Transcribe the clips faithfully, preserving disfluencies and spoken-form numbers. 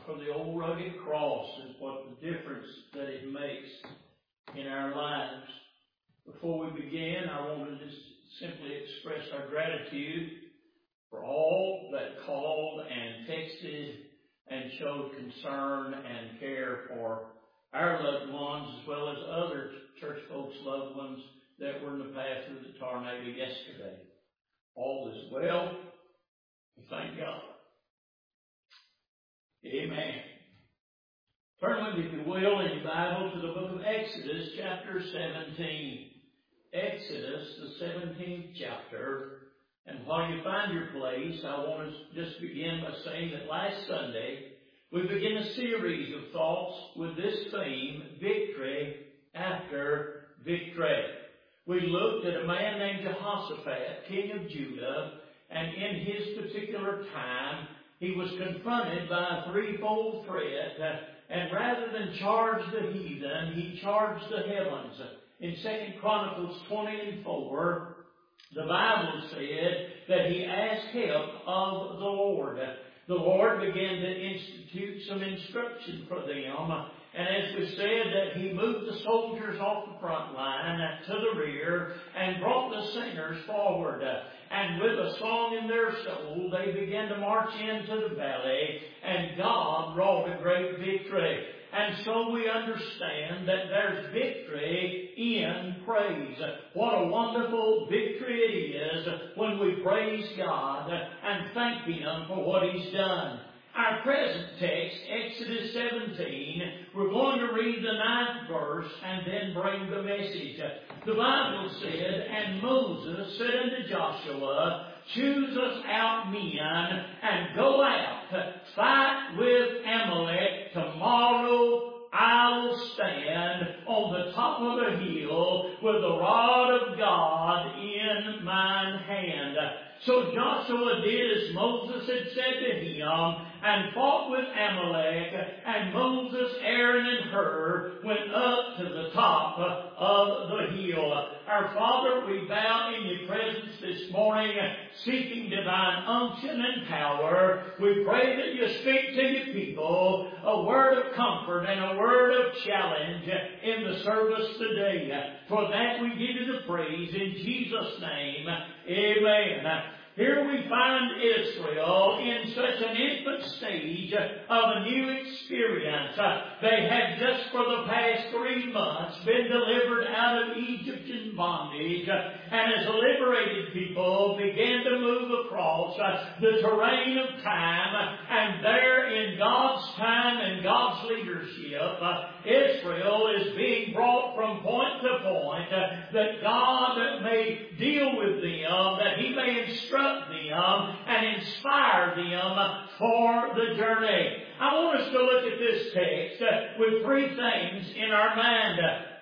for the old rugged cross is what the difference that it makes in our lives. Before we begin, I want to just simply express our gratitude for all that called and texted and showed concern and care for our loved ones as well as other church folks' loved ones that were in the path of the tornado yesterday. All is well. Thank God. Amen. Turn with me, if you will, in your Bible to the book of Exodus, chapter seventeen. Exodus, the seventeenth chapter. And while you find your place, I want to just begin by saying that last Sunday, we began a series of thoughts with this theme, victory after victory. We looked at a man named Jehoshaphat, king of Judah, and in his particular time, he was confronted by a threefold threat, uh, and rather than charge the heathen, he charged the heavens. In Second Chronicles twenty and four, the Bible said that he asked help of the Lord. The Lord began to institute some instruction for them. And as we said, that he moved the soldiers off the front line to the rear and brought the singers forward. And with a song in their soul, they began to march into the valley, and God wrought a great victory. And so we understand that there's victory in praise. What a wonderful victory it is when we praise God and thank Him for what He's done. Our present text, Exodus seventeen, we're going to read the ninth verse and then bring the message. The Bible said, "And Moses said unto Joshua, Choose us out men, and go out, fight with Amalek. Tomorrow I'll stand on the top of the hill with the rod of God in mine hand." So Joshua did as Moses had said to him, and fought with Amalek, and Moses, Aaron, and Hur went up to the top of the hill. Our Father, we bow in your presence this morning, seeking divine unction and power. We pray that you speak to your people a word of comfort and a word of challenge in the service today. For that we give you the praise in Jesus' name. Amen. Here we find Israel in such an infant stage of a new experience. They had just for the past three months been delivered out of Egyptian bondage, and as liberated people began to move across the terrain of time, and there in God's time and God's leadership, Israel is being brought from point to point that God may deal with them, that He may instruct them and inspire them for the journey. I want us to look at this text with three things in our mind.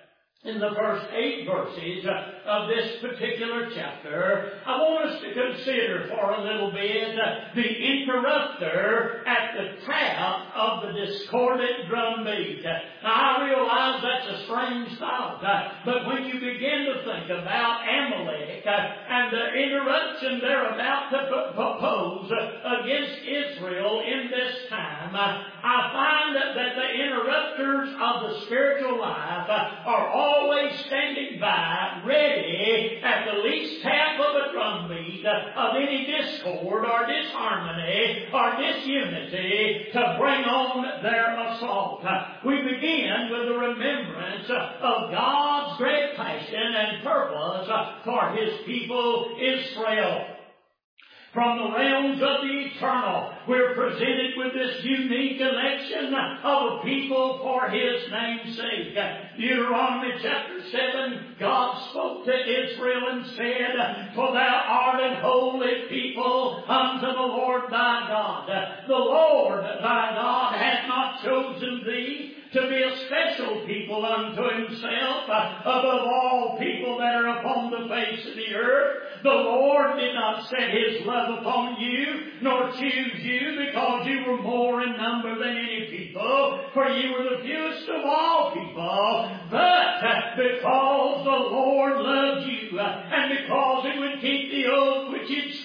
In the first eight verses of this particular chapter, I want us to consider for a little bit the interrupter at the tap of the discordant drumbeat. Now, I realize that's a strange thought, but when you begin to think about Amalek and the interruption they're about to propose against Israel in this time, I find that the interrupters of the spiritual life are always standing by, ready at the least tap of a drumbeat of any discord or disharmony or disunity to bring on their assault. We begin with the remembrance of God's great passion and purpose for His people Israel. From the realms of the eternal, we're presented with this unique election of a people for His name's sake. Deuteronomy chapter seven, God spoke to Israel and said, "For thou art an holy people unto the Lord thy God. The Lord thy God hath not chosen thee to be a special people unto Himself above all people that are upon the face of the earth. The Lord did not set His love upon you, nor choose you because you were more in number than any people, for you were the fewest of all people, but because the Lord loved you, and because He would keep the oath which He'd sworn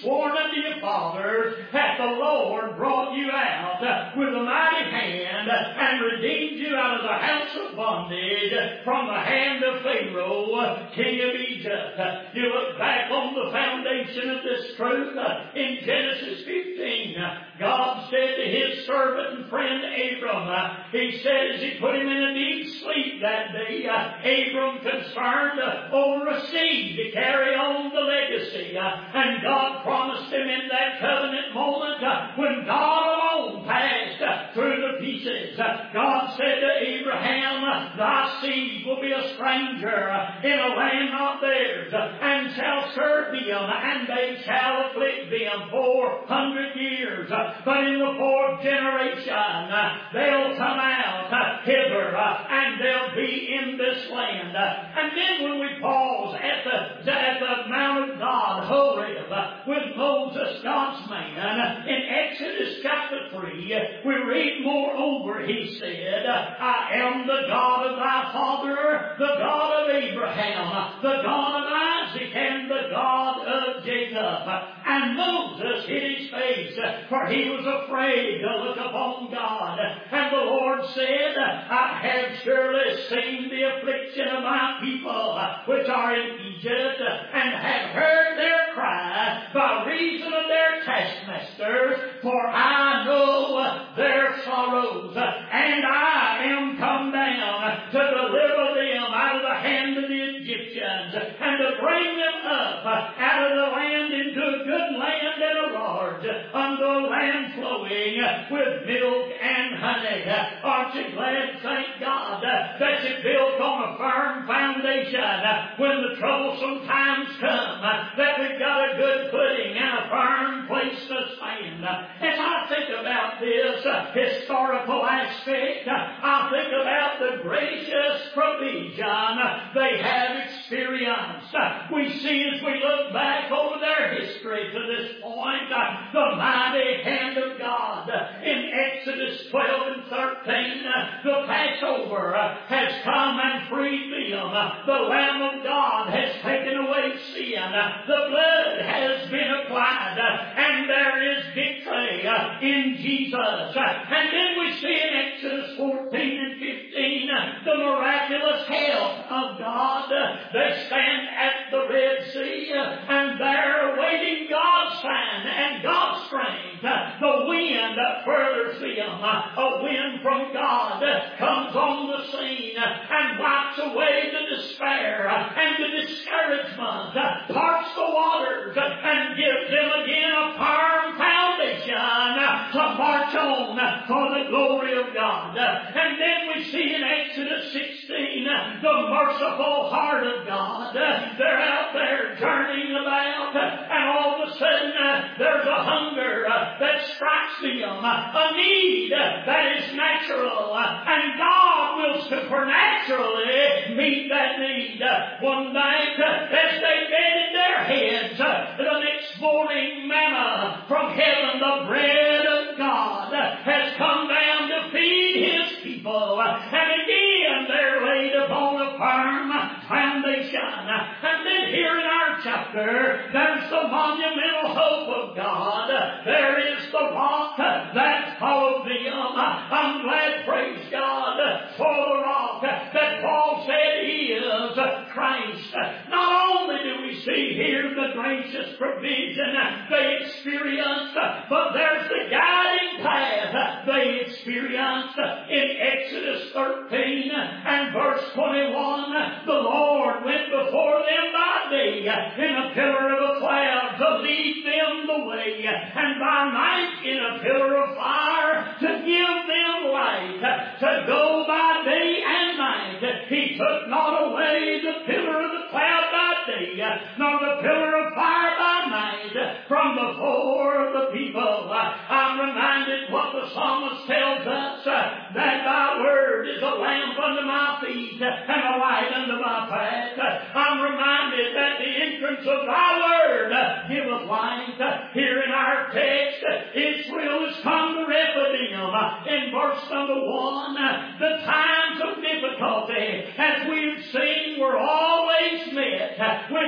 sworn unto your fathers, hath the Lord brought you out with a mighty hand, and redeemed you out of the house of bondage, from the hand of Pharaoh, king of Egypt. You look back on the foundation of this truth in Genesis fifteen. God said to His servant and friend Abram, He said as He put him in a deep sleep that day, Abram concerned over a seed to carry on the legacy. And God promised him in that covenant moment, when God alone passed through the pieces, God said to Abraham, thy seed will be a stranger in a land not theirs, and shall serve them, and they shall afflict them four hundred years. But in the fourth generation, they'll come out hither, and they'll be in this land. And then when we pause at the, at the Mount of God, Horeb, with Moses, God's man, in Exodus chapter three, we read moreover, he said, I am the God of thy father, the God of Abraham, the God of Isaac, and the God of Jacob. And Moses hid his face, for he was afraid to look upon God. And the Lord said, I have surely seen the affliction of my people, which are in Egypt, and have heard their cry by reason of their taskmasters, for I know their sorrows, and I am come down to deliver them out of the hand of the Egyptians, and to bring them up out of the land into a good land and a large, unto a land flowing with milk and honey. Aren't you glad, thank God, that you built on a firm foundation when the troublesome times come, that we've got a good footing and a firm place to stand. As I think about this historical aspect, I think about the gracious provision they have experienced. We see as we look back over their history to this point, the mighty hand of God. In Exodus twelve and thirteen, the Passover has come and freed them. The Lamb of God has taken away sin. The blood has been applied, and there is victory in Jesus. And then we see in Exodus fourteen and fifteen the miraculous help of God. They stand at the Red Sea, and they're awaiting God's sign and God's strength. The wind furthers them. A wind from God comes on the scene and wipes away the despair and the discouragement, parts the waters, and gives them again a firm foundation to march on for the glory of God. And then we see in Exodus sixteen the merciful heart of God. They're out there journeying about, and all of a sudden there's a hunger that strikes them, a need that is natural, and God will supernaturally meet that need. One night, as they bended their heads, the next morning manna from heaven, the bread of God, has come down to feed His people, and again they're laid upon a firm foundation. And then here in our chapter, there's the monumental hope of God. There is the rock that followed them. I'm glad, praise God, for the rock that Paul said is Christ. Not only do we see here the gracious provision they experienced, but there's the guiding path they experienced. In Exodus thirteen and verse twenty-one, the Lord went before them by day in a pillar of a cloud to lead them the way, and by night in a pillar of fire to give them light, to go by day and night. He took not away the pillar of the cloud by day, nor the pillar of fire by night from before the people. I'm reminded what the psalmist tells us, that thy word is a lamp unto my feet and a light unto my path. I'm reminded that the entrance of thy word giveth light. Here in our text, Israel has come to Rephidim. In verse number one, the times of difficulty, as we've seen, were always met with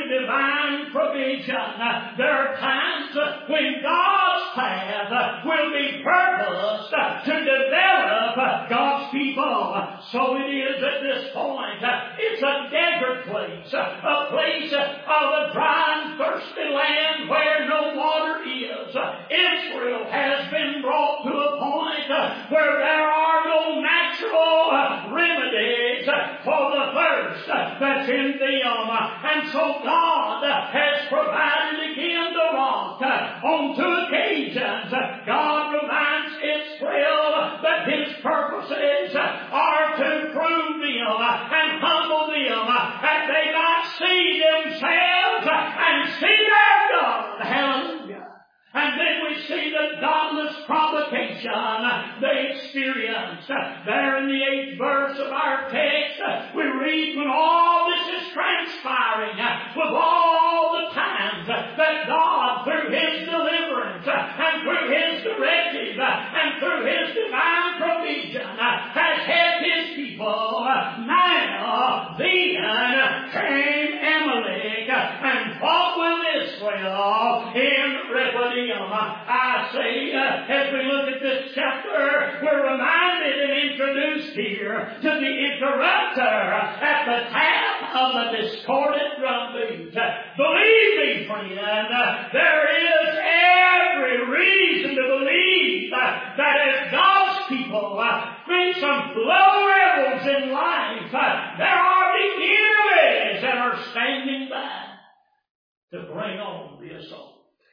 divine provision. There are times when God's path will be purposed to develop God's people. So it is at this point. It's a desert place, a place of a dry and thirsty land where no water is. Israel has been brought to a point where there are no natural remedies for the thirst that's in them. And so God has provided again the rock. On two occasions, God reminds Israel that His purposes are to prove them and humble them, that they might see themselves and see their God. Hallelujah. And then we see the godless provocation they experienced. There in the eighth verse of our text, we read, when all this is transpiring, with all the times that God, through His deliverance and through His directive and through His divine provision, has helped His people, now then came Amalek and fought with Israel in Rephidim. I say, uh, as we look at this chapter, we're reminded and introduced here to the interrupter at the tap of the discordant drumbeat. Believe me, friend, uh, there is every reason to believe uh, that as God's people uh, face some low levels in life, uh, there are the enemies that are standing by to bring on the assault.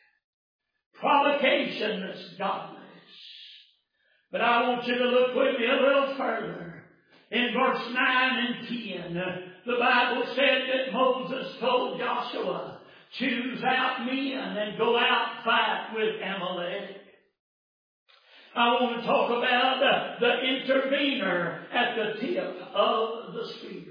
Provocation that's godless. But I want you to look with me a little further. In verse nine and ten, the Bible said that Moses told Joshua, choose out men and go out and fight with Amalek. I want to talk about uh, the intervener at the tip of the spear.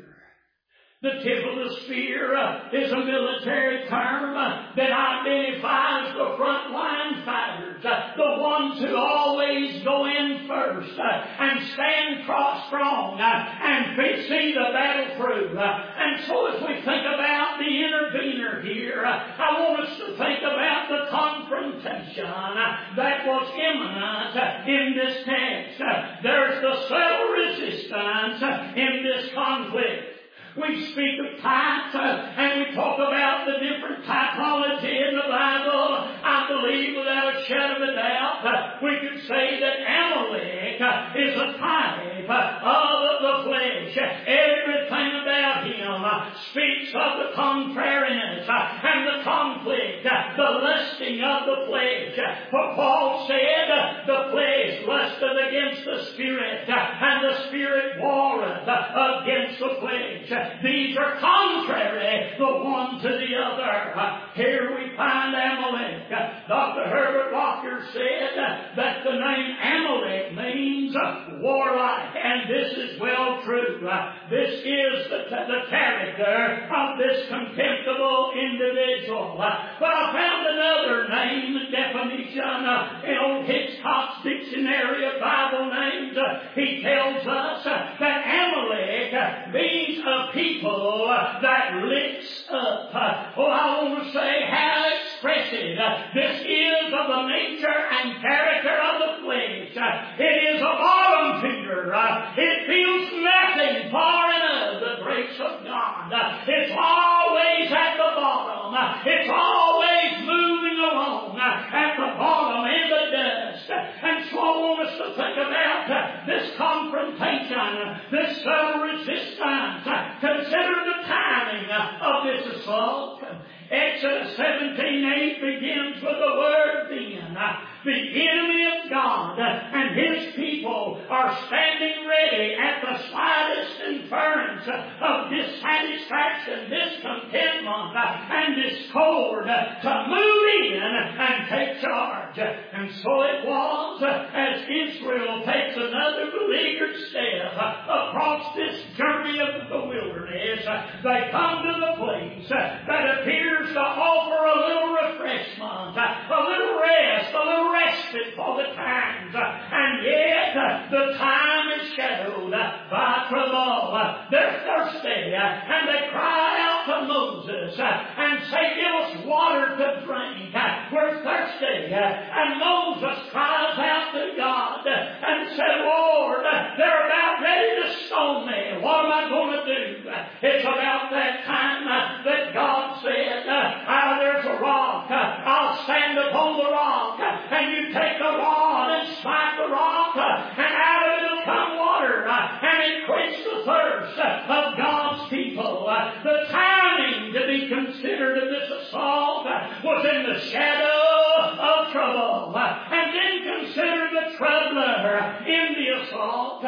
The tip of the spear uh, is a military term uh, that identifies the front line fighters, uh, the ones who always go in first uh, and stand cross-strong uh, and see the battle through. Uh, and so as we think about the intervener here, uh, I want us to think about the confrontation uh, that was imminent uh, in this text. Uh, there's the subtle resistance uh, in this conflict. We speak of types uh, and we talk about the different typology in the Bible. I believe without a shadow of a doubt uh, we could say that Amalek uh, is a type uh, of the flesh. Everything about him uh, speaks of the contrariness uh, and the conflict, uh, the lusting of the flesh. For Paul said uh, the flesh lusteth against the Spirit uh, and the Spirit warreth uh, against the flesh. These are contrary the one to the other. Uh, here we find Amalek. Uh, Doctor Herbert Walker said uh, that the name Amalek means uh, warlike, and this is well true. Uh, this is the, the character of this contemptible individual. Uh, but I found another name definition uh, in old Hitchcock's Dictionary of Bible Names. Uh, he tells us uh, that Amalek uh, means a people uh, that licks up. Uh, oh, I want to say how expressive uh, this is of the nature and character of the flesh. Uh, it is a bottom feeder. Uh, it feels nothing far enough the grace of God. Uh, it's always at the bottom. Uh, it's always moving along uh, at the bottom in the dust. And so I want us to think about uh, this confrontation, this subtle resistance. Uh, consider the timing uh, of this assault. Exodus seventeen eight begins with the word then. Uh, the enemy of God uh, and His people are standing ready at the slightest inference uh, of dissatisfaction, discontentment, uh, and discord uh, to move in and take charge. And so it was uh, as Israel takes another beleaguered step uh, across this journey of the wilderness, uh, they come to the place uh, that appears to offer a little refreshment, uh, a little rest, a little respite for the times. Uh, and yet uh, the time is shadowed uh, by trouble. Uh, they're thirsty uh, and they cry out out to Moses and say, give us water to drink. We're thirsty. And Moses cries out to God and said, Lord, they're about ready to stone me. What am I going to do? It's about that time that God said, ah, there's a rock. I'll stand upon the rock. And you take the rod and smite the rock, and out of it will come water, and it quench the thirst of God's people. The timing to be considered in this assault was in the shadow of trouble. And then consider the troubler in the assault,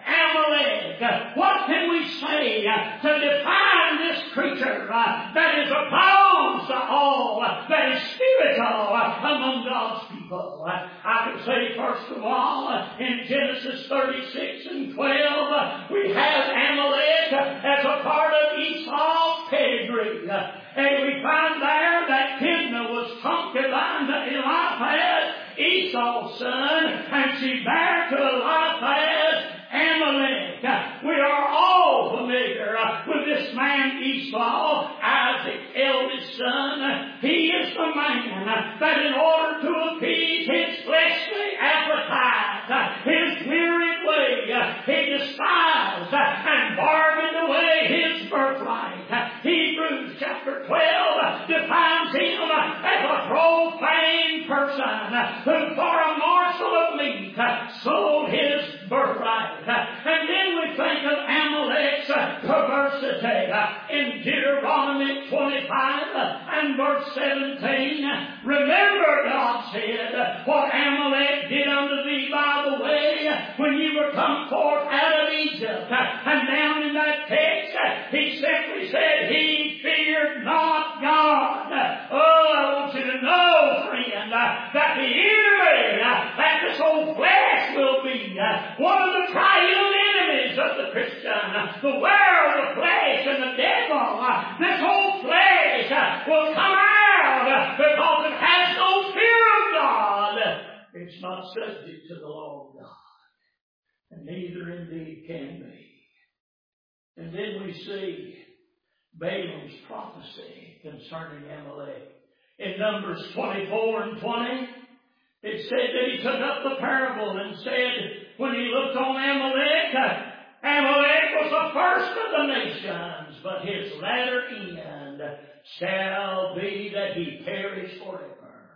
Amalek. What can we say to define this creature that is opposed to all that is spiritual among God's people? I can say, first of all, in Genesis thirty-six and twelve, we have Amalek as a part of Esau's pedigree. And we find there that Timnah was concubine to Eliphaz, Esau's son, and she bare to Eliphaz Amalek. We are all familiar with this man Esau, Isaac's eldest son. He is the man that in order to appease his fleshly appetite, his wearied way, he despised and bargained away his birthright. Hebrews chapter twelve defines him as a profane person who for a morsel of meat sold his birthright. And then we think of Amalek's perversity in Deuteronomy twenty-five and verse seventeen. Remember, God said, what Amalek did unto thee by the way when you were come forth out of Egypt. And down in that text, he simply said, he feared not God. Oh, I want you to know, friend, that the enemy, that this old flesh will be one of the triune enemies of the Christian. The world, the flesh, and the devil. This whole flesh will come out because it has no fear of God. It's not subject to the law of God. And neither indeed can be. And then we see Balaam's prophecy concerning Amalek. In Numbers twenty-four and twenty, it said that he took up the parable and said, when he looked on Amalek, Amalek was the first of the nations, but his latter end shall be that he perish forever.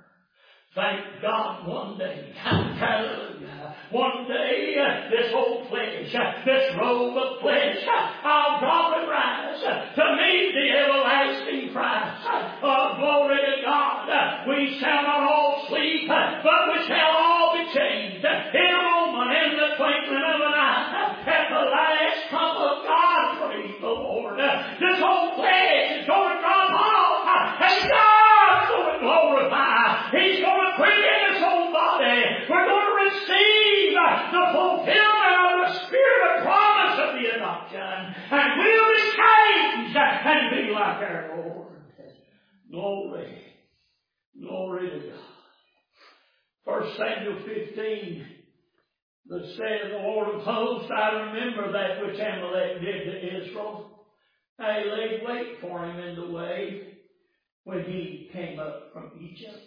Thank God one day, hallelujah, one day this old flesh, this robe of flesh, I'll drop and rise to meet the everlasting Christ. Oh, glory to God. We shall not all sleep, but we shall all be changed in a moment, in the twinkling of an eye, at the last trump of God. Praise the Lord. This old flesh is going to drop off, and God's going to glorify. He's going to quicken this old body. We're going to receive the fulfillment of the spirit of promise of the adoption, and we'll be changed and be like our Lord. Glory. Glory to God. First Samuel fifteen, that says, the Lord of hosts, I remember that which Amalek did to Israel. I laid wait for him in the way when he came up from Egypt.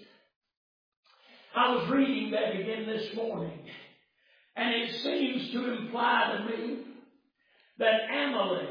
I was reading that again this morning, and it seems to imply to me that Amalek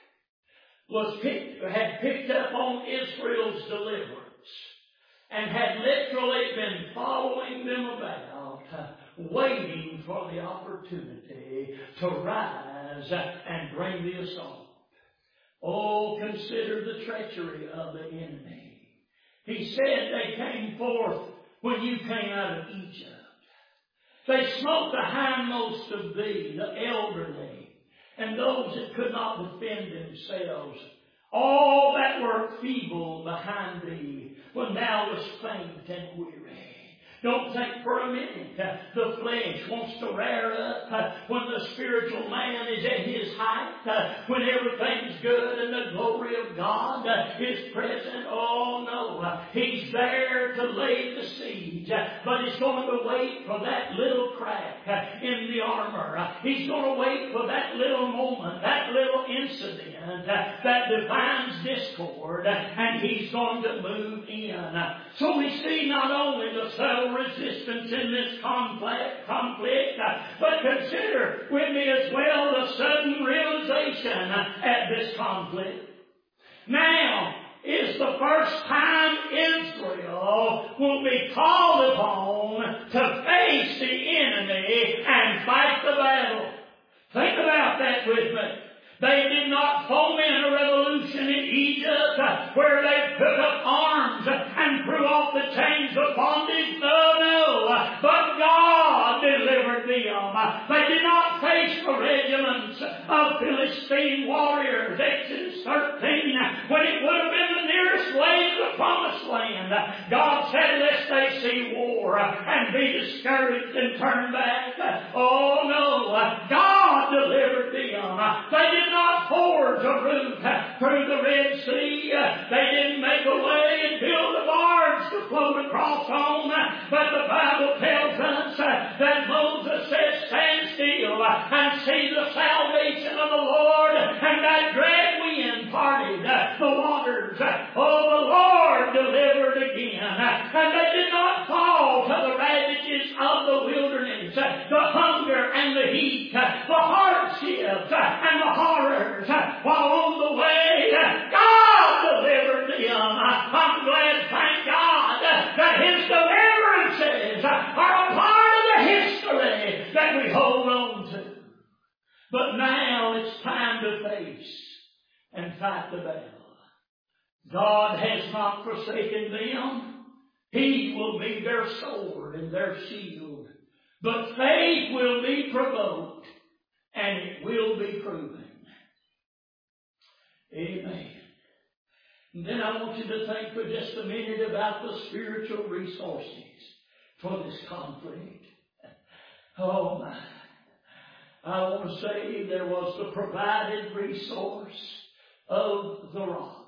was picked, had picked up on Israel's deliverance and had literally been following them about, waiting for the opportunity to rise and bring the assault. Oh, consider the treachery of the enemy. He said they came forth when you came out of Egypt. They smote the hindmost of thee, the elderly, and those that could not defend themselves, all that were feeble behind thee, when thou wast faint and weary. Don't think for a minute the flesh wants to rear up when the spiritual man is at his height, when everything's good and the glory of God is present. Oh no, he's there to lay the siege, but he's going to wait for that little crack in the armor. He's going to wait for that little moment, that little incident that defines discord, and He's going to move in. So we see not only the subtle resistance in this conflict, conflict, but consider with me as well the sudden realization at this conflict. Now is the first time Israel will be called upon to face the enemy and fight the battle. Think about that with me. They did not foment a revolution in Egypt where they took up arms and threw off the chains of bondage. No, no. But God delivered them. They did not face the regiments of Philistine warriors. Exodus thirteen, when it would have been the nearest way to the promised land. God said, lest they see war and be discouraged and turn back. Oh, no. God delivered them. They did not forge a route through the Red Sea. They didn't make a way and build a barge to float across on. But the Bible tells us that Moses said, stand still and see the salvation of the Lord. And that dread wind parted the waters. Oh, the Lord delivered again. And they did not fall to the ravages of the wilderness, the hunger and the heat, the hardships and the horrors. While on the way, God delivered them. I'm glad, thank God, that His deliverances are a part of the history that we hold on to. But now it's time to face and fight the battle. God has not forsaken them. He will be their sword and their shield. But faith will be provoked, and it will be proven. Amen. And then I want you to think for just a minute about the spiritual resources for this conflict. Oh my. I want to say there was the provided resource of the rock.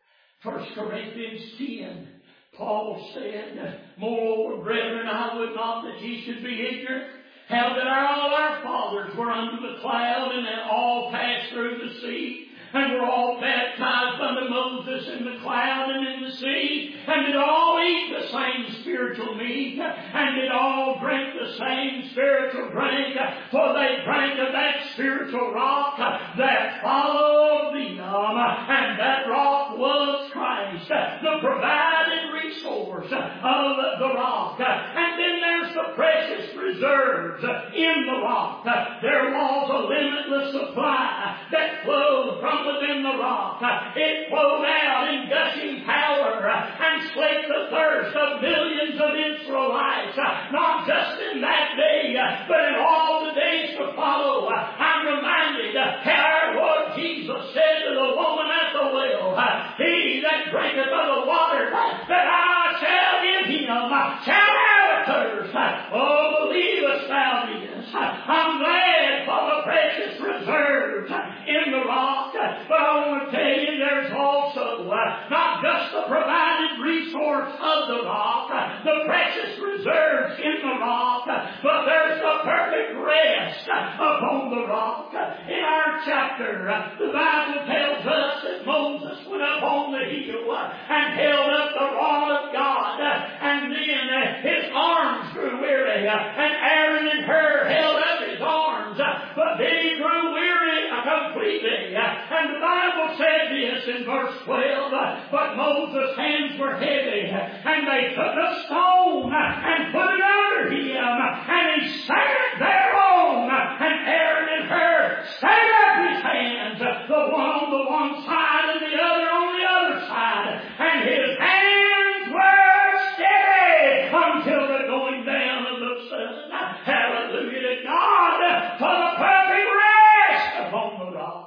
First Corinthians ten, Paul said, moreover, brethren, I would not that ye should be ignorant, how that all our fathers were under the cloud, and that all passed through the sea, and were all baptized unto Moses in the cloud and in the sea, and did all eat the same spiritual meat, and did all drink the same spiritual drink, for they drank of that spiritual rock that followed them, and that rock was Christ, the provided resource of the rock. And then there's the precious reserves in the rock. There was a limitless supply that flowed from within the rock. It flowed out in gushing power and slaked the thirst of millions of Israelites, not just in that day, but in all the days to follow. I'm reminded how our Lord Jesus said to the woman at the well, he that drinketh of the water that I shall give him shall never thirst. Oh, believest thou this? I'm glad for the precious reserves in the rock. But I want to tell you, there's also uh, not just the provided resource of the rock, the precious reserves in the rock, but there's the perfect rest upon the rock. In our chapter, the Bible tells us that Moses went up on the hill and held up the rod of God, and then his arms grew weary, and Aaron and Hur held up his arms, but then he grew weary completely. And the Bible said this in verse twelve, but Moses' hands were heavy, and they took a stone and put it under him, and he sat thereon, and Aaron and Hur set up his hands, the one on the one side and the other on the other side, and his hands were steady until the going down of the sun. Hallelujah to God for the perfect rest upon the rock.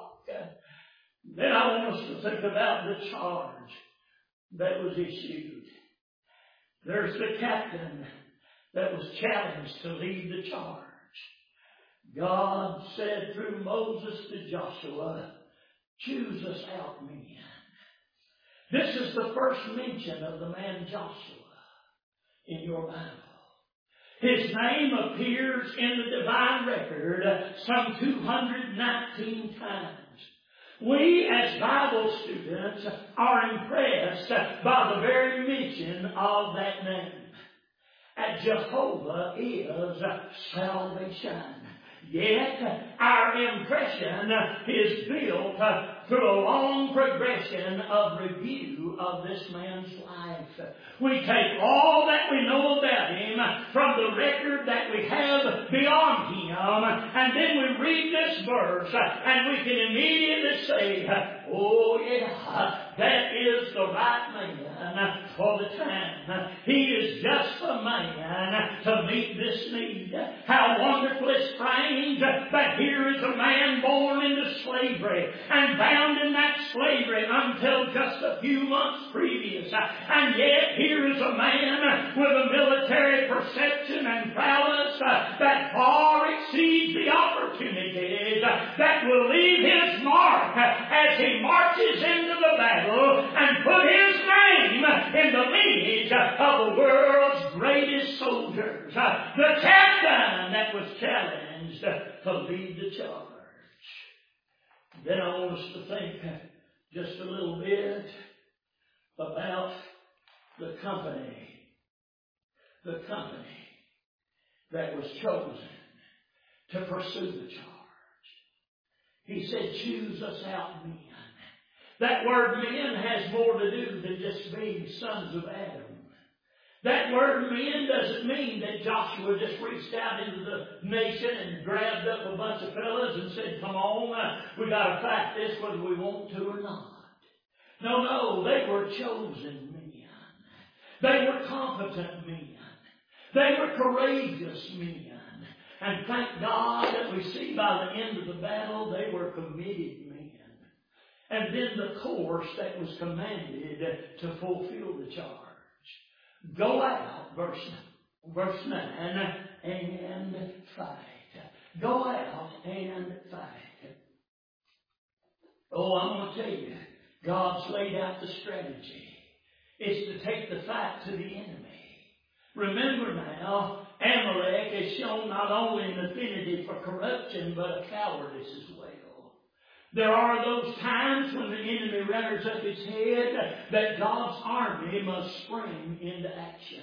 Then I want us to think about the charge that was issued. There's the captain that was challenged to lead the charge. God said through Moses to Joshua, choose us out men. This is the first mention of the man Joshua in your Bible. His name appears in the divine record some two hundred nineteen times. We as Bible students are impressed by the very mention of that name. And Jehovah is salvation. Yet, our impression is built through a long progression of review of this man's life. We take all that we know about him from the record that we have beyond him, and then we read this verse, and we can immediately say, oh yeah, that is the right man for the time. He is just the man to meet this need. How wonderfully strange that here is a man born into slavery and bound in that slavery until just a few months previous. And yet here is a man with a military perception and prowess that far exceeds the opportunities that will leave his mark as he marches into the battle and put his name in the lineage of the world's greatest soldiers. The captain that was challenged to lead the charge. Then I want us to think just a little bit about the company. The company that was chosen to pursue the charge. He said, choose us out men. That word men has more to do than just being sons of Adam. That word men doesn't mean that Joshua just reached out into the nation and grabbed up a bunch of fellas and said, come on, uh, we got to fight this whether we want to or not. No, no, they were chosen men. They were competent men. They were courageous men. And thank God that we see by the end of the battle they were committed men. And then the course that was commanded to fulfill the charge. Go out, verse, verse nine, and fight. Go out and fight. Oh, I'm going to tell you, God's laid out the strategy. It's to take the fight to the enemy. Remember now, Amalek has shown not only an affinity for corruption, but a cowardice as well. There are those times when the enemy rears up his head that God's army must spring into action.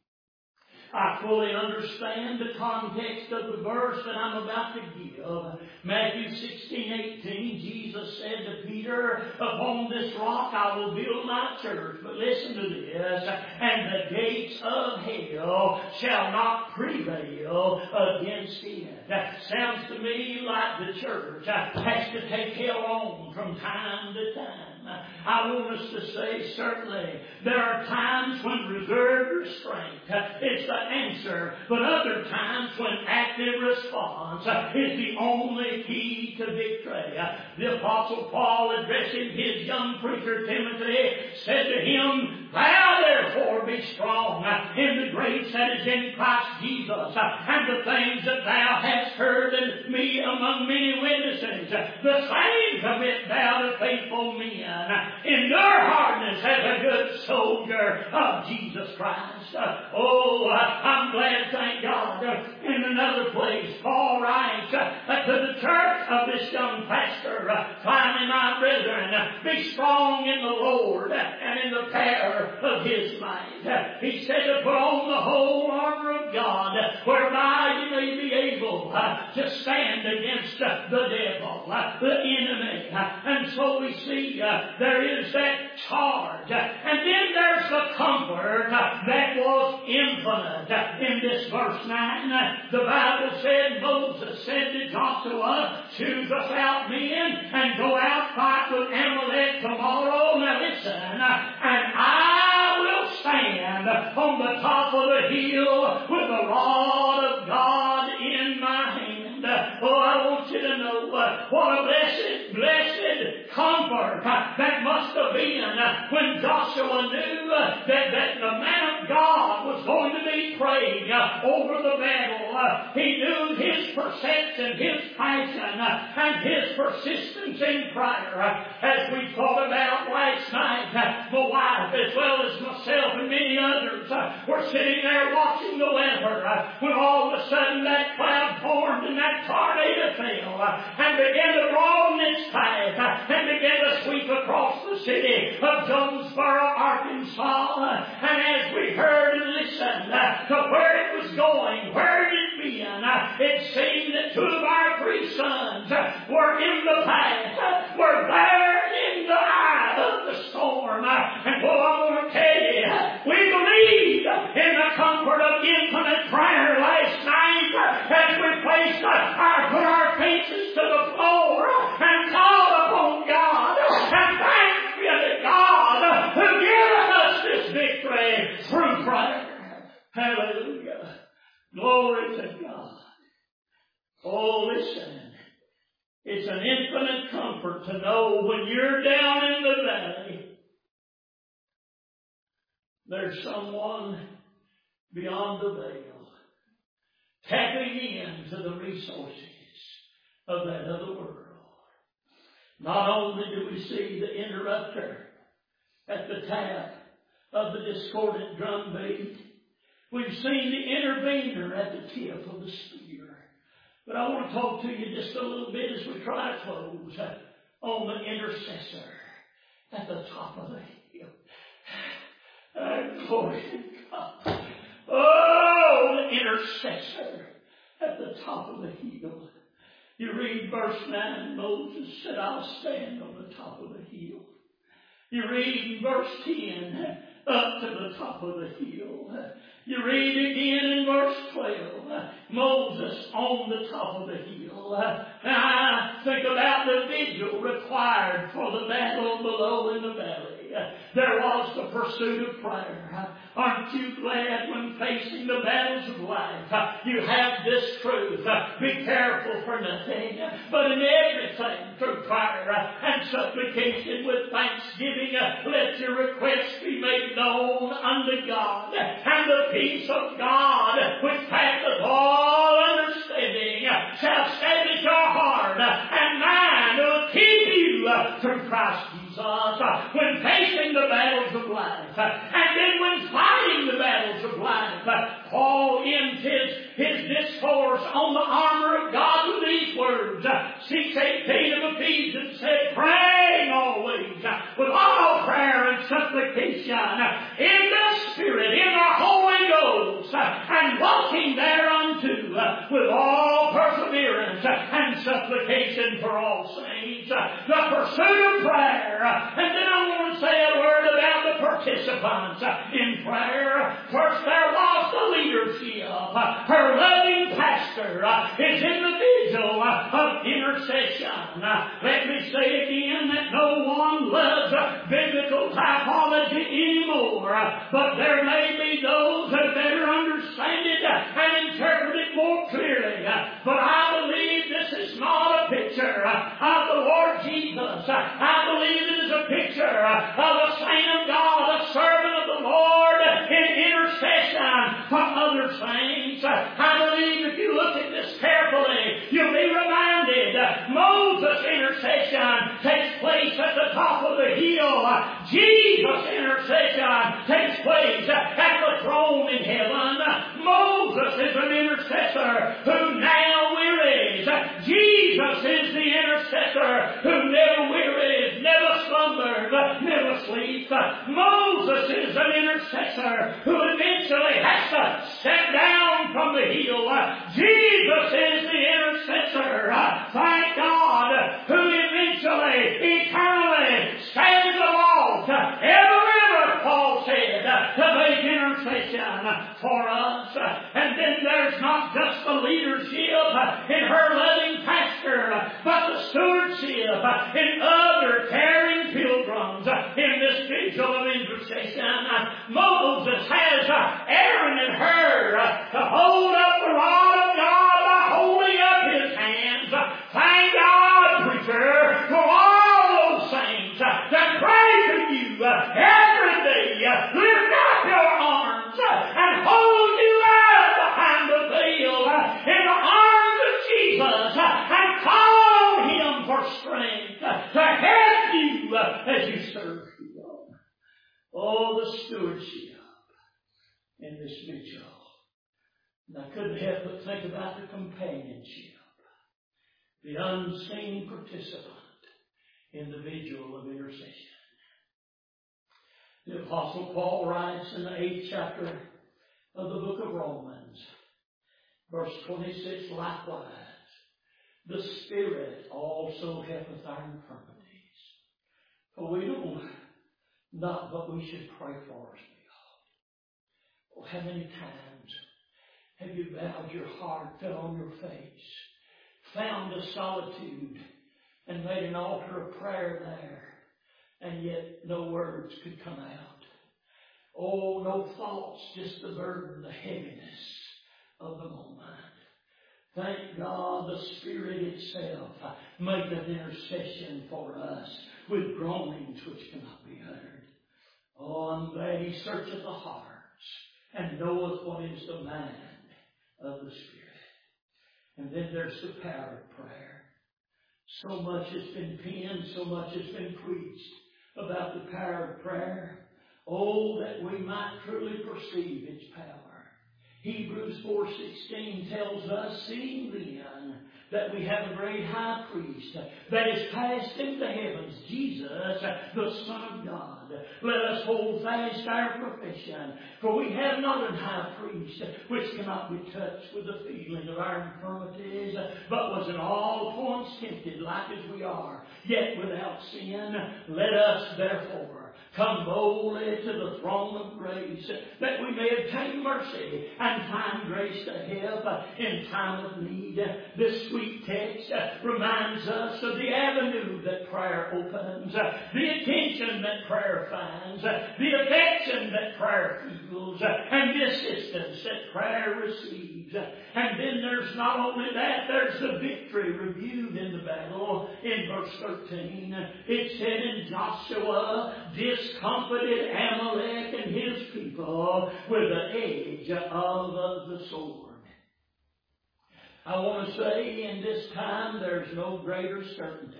I fully understand the context of the verse that I'm about to give. Matthew sixteen eighteen, Jesus said to Peter, upon this rock I will build my church. But listen to this, and the gates of hell shall not prevail against it. That sounds to me like the church has to take hell on from time to time. I want us to say, certainly, there are times when reserved restraint is the answer, but other times when active response is the only key to victory. The Apostle Paul, addressing his young preacher Timothy, said to him, thou therefore be strong in the grace that is in Christ Jesus, and the things that thou hast heard in me among many witnesses, the same commit thou to faithful men. Endure hardness as a good soldier of Jesus Christ. Oh, I'm glad, thank God. In another place, Paul writes to the church of this young pastor, finally, my brethren, be strong in the Lord and in the power of his might. He said to put on the whole armor of God, whereby you may be able to stand against the devil, the enemy. And so we see there is that charge. And then there's the comfort that was infinite. In this verse nine, the Bible said, Moses said to Joshua, choose us out men and go out fight with Amalek tomorrow. Now listen, and I will stand on the top of the hill with the rod of God in my hand. Oh, I want you to know uh, what a blessed, blessed comfort uh, that must have been uh, when Joshua knew uh, that, that the man of God was going to be praying uh, over the battle. Uh, he knew his perception, his passion, uh, and his persistence in prayer. Uh, as we thought about last night, uh, my wife as well as myself and many others uh, were sitting there watching the weather uh, when all of a sudden that cloud formed and that tornado fell uh, and began to roll in its path uh, and It seemed that two of our three sons were in the path, were there in the eye of the storm. And well, I want to tell you, we believed in the comfort of infinite prayer last night as we placed our, put our faces to the floor and called upon God. And thanks be to God who giveth us this victory through prayer. Hallelujah. Glory to God. Oh, listen. It's an infinite comfort to know when you're down in the valley, there's someone beyond the veil tapping into the resources of that other world. Not only do we see the interrupter at the tap of the discordant drum beat, we've seen the intervener at the tip of the spear. But I want to talk to you just a little bit as we try to close on the intercessor at the top of the hill. Uh, glory to God. Oh, the intercessor at the top of the hill. You read verse nine, Moses said, I'll stand on the top of the hill. You read in verse ten, up to the top of the hill. You read again in verse twelve, Moses on the top of the hill. Now I think about the vigil required for the battle below in the valley. There was the pursuit of prayer. Aren't you glad when facing the battles of life, you have this truth? Be careful for nothing, but in everything through prayer and supplication with thanksgiving, let your requests be made known unto God. And the peace of God, which passeth all understanding, shall establish your heart and mind, will keep you through Christ Jesus. When facing the battles of life, and then when fighting the battles of life, Paul ends his, his discourse on the armor of God with these words. six eighteen of Ephesians said, praying always with all prayer and supplication in the Spirit, in the Holy Ghost, and walking thereunto with all perseverance and supplication for all saints. The pursuit of prayer. And then I want to say a word about the participants in prayer. First, there was the leadership. Her loving pastor is in the vigil of intercession. Let me say again that no one loves biblical typology anymore, but there may be those that better understand it and interpret it more clearly. But I believe this is not a picture of the Lord Jesus. I believe it is a picture of a saint of God, a servant of the Lord in intercession for other saints. I believe if you look at this carefully, you'll be reminded Moses' intercession takes place at the top of the hill. Jesus' intercession takes place at the throne in heaven. Moses is an intercessor who now wearies. Jesus is the intercessor who never wearies, never slumbers, never sleeps. Moses is an intercessor who eventually has to step down from the hill. Jesus is the intercessor, thank God, who eventually, eternally stands aloft every river, Paul said, to make intercession for us. And then there's not just the leadership in her loving pastor, but the stewardship in other caring pilgrims in this vigil of intercession. Moses has Aaron and her to hold up the rod of God by holding up his hands. Thank God, preacher, for all those saints that pray to you every day. Lift up your arms and hold you up behind the veil in the arms of Jesus and call on Him for strength to help you as you serve Him. Oh, the stewardship in this vigil. And I couldn't help but think about the companionship, the unseen participant in the vigil of intercession. The Apostle Paul writes in the eighth chapter of the book of Romans, Verse twenty-six, likewise, the Spirit also helpeth our infirmities. For we know not what we should pray for as we ought. Oh, how many times have you bowed your heart, fell on your face, found a solitude, and made an altar of prayer there, and yet no words could come out? Oh, no thoughts, just the burden, the heaviness of the moment. Thank God the Spirit itself maketh intercession for us with groanings which cannot be uttered. Oh, I'm glad He searcheth the hearts and knoweth what is the mind of the Spirit. And then there's the power of prayer. So much has been penned, so much has been preached about the power of prayer. Oh, that we might truly perceive its power. Hebrews four sixteen tells us, seeing then that we have a great high priest that is passed into the heavens, Jesus, the Son of God, let us hold fast our profession. For we have not an high priest which cannot be touched with the feeling of our infirmities, but was in all points tempted like as we are, yet without sin. Let us therefore come boldly to the throne of grace, that we may obtain mercy and find grace to help in time of need. This sweet text reminds us of the avenue that prayer opens, the attention that prayer finds, the affection that prayer feels, and the assistance that prayer receives. And then there's not only that, there's the victory reviewed in the battle. In verse thirteen, it said, in Joshua discomfited Amalek and his people with the edge of the sword. I want to say in this time there's no greater certainty.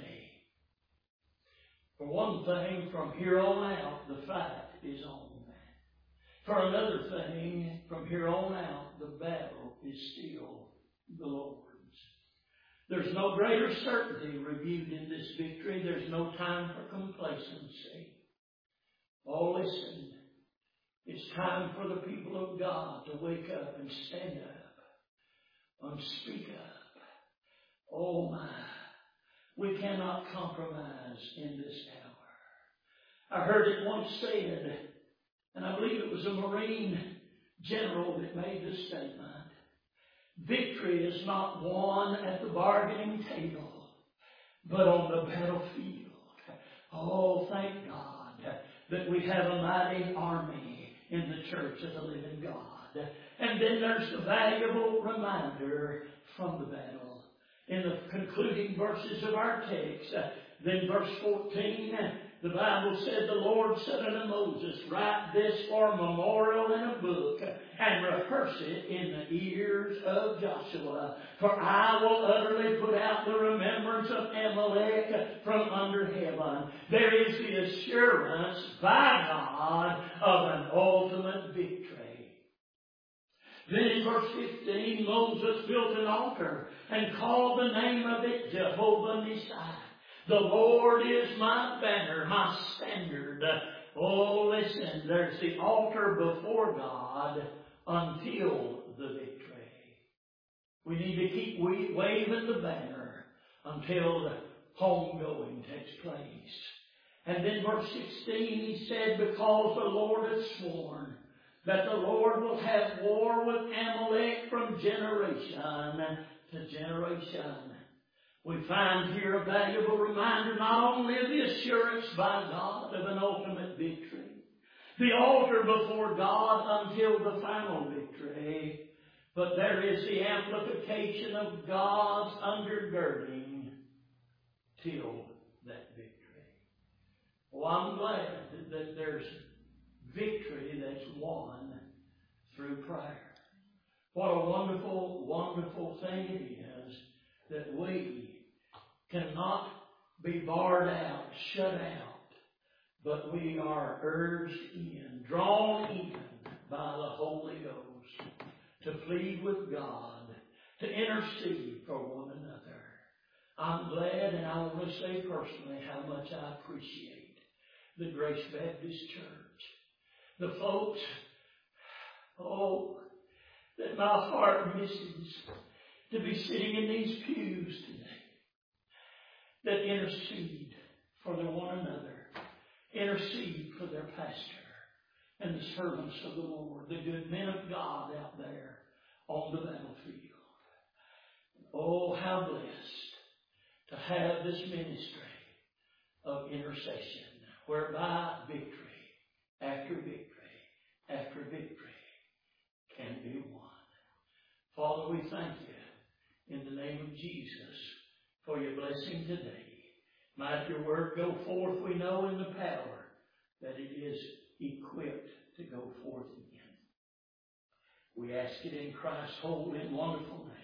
For one thing, from here on out, the fight is on. For another thing, from here on out, the battle is still the Lord's. There's no greater certainty reviewed in this victory. There's no time for complacency. Oh, listen. It's time for the people of God to wake up and stand up and speak up. Oh, my. We cannot compromise in this hour. I heard it once said, and I believe it was a Marine general that made this statement. Victory is not won at the bargaining table, but on the battlefield. Oh, thank God that we have a mighty army in the church of the living God. And then there's the valuable reminder from the battle. In the concluding verses of our text, then verse fourteen, the Bible said, the Lord said unto Moses, write this for a memorial in a book, and rehearse it in the ears of Joshua. For I will utterly put out the remembrance of Amalek from under heaven. There is the assurance by God of an ultimate victory. Then in verse fifteen, Moses built an altar and called the name of it Jehovah Nissi. The Lord is my banner, my standard. Oh, listen, there's the altar before God until the victory. We need to keep waving the banner until the homegoing takes place. And then verse sixteen, he said, because the Lord has sworn that the Lord will have war with Amalek from generation to generation. We find here a valuable reminder not only of the assurance by God of an ultimate victory, the altar before God until the final victory, but there is the amplification of God's undergirding till that victory. Oh, I'm glad that there's victory that's won through prayer. What a wonderful, wonderful thing it is that we cannot be barred out, shut out, but we are urged in, drawn in by the Holy Ghost to plead with God, to intercede for one another. I'm glad, and I want to say personally how much I appreciate the Grace Baptist Church. The folks, oh, that my heart misses to be sitting in these pews today that intercede for their one another, intercede for their pastor and the servants of the Lord, the good men of God out there on the battlefield. Oh, how blessed to have this ministry of intercession, whereby victory after victory after victory can be won. Father, we thank you in the name of Jesus for your blessing today. Might your word go forth, we know, in the power that it is equipped to go forth in. We ask it in Christ's holy and wonderful name.